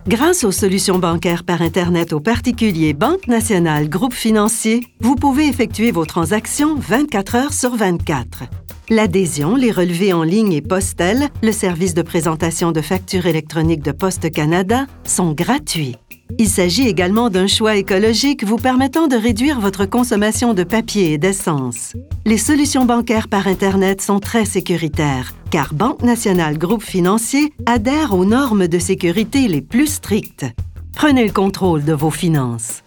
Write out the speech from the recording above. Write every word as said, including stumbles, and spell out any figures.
Grâce aux solutions bancaires par Internet aux particuliers Banque Nationale Groupe Financier, vous pouvez effectuer vos transactions vingt-quatre heures sur vingt-quatre. L'adhésion, les relevés en ligne et Postel, le service de présentation de factures électroniques de Poste Canada, sont gratuits. Il s'agit également d'un choix écologique vous permettant de réduire votre consommation de papier et d'essence. Les solutions bancaires par Internet sont très sécuritaires, car Banque Nationale Groupe Financier adhère aux normes de sécurité les plus strictes. Prenez le contrôle de vos finances.